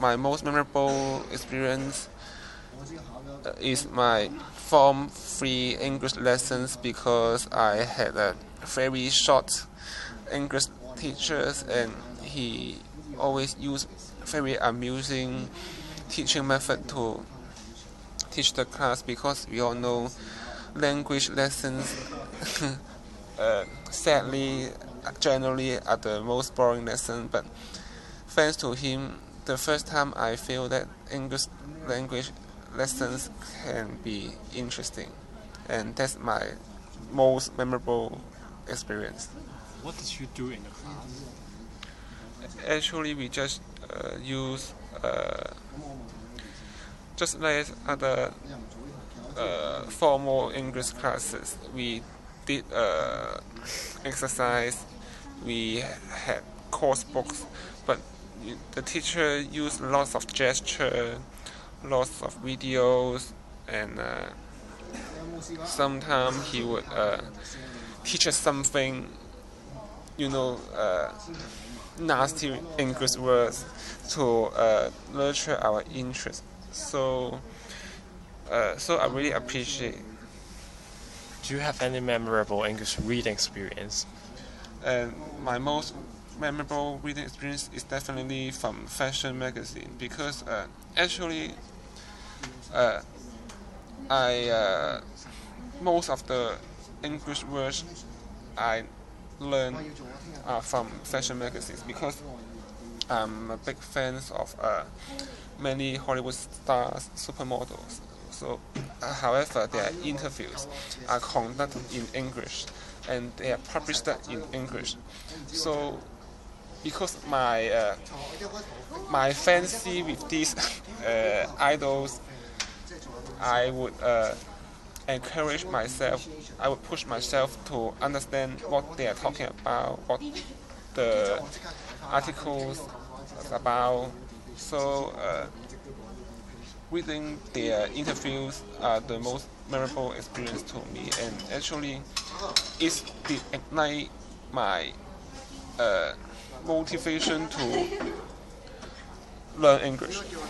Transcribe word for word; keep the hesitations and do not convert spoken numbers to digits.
my most memorable experience uh, is my Form three English lessons because I had a very short English teachers and he always used very amusing teaching method to teach the class because we all know language lessons uh, sadly generally are the most boring lesson, but thanks to him the first time I feel that English language lessons can be interesting, and that's my most memorable experience. What did you do in the class? Actually we just uh, use uh, just like other uh, formal English classes, we did uh, exercise, we had course books, but the teacher used lots of gesture, lots of videos, and uh, sometimes he would uh, teach us something, you know, uh, nasty English words to uh, nurture our interest. So, uh, so I really appreciate. Do you have any memorable English reading experience? And my most memorable reading experience is definitely from fashion magazine because uh, actually uh, I uh, most of the English words I learned are from fashion magazines because I'm a big fan of uh, many Hollywood stars, supermodels. So, uh, however, their interviews are conducted in English and they are published in English. So, because my uh, my fancy with these uh, idols, I would uh, encourage myself. I would push myself to understand what they are talking about, what the articles is about. So, uh, reading their interviews are the most memorable experience to me, and actually, it did ignite my uh, motivation to learn English.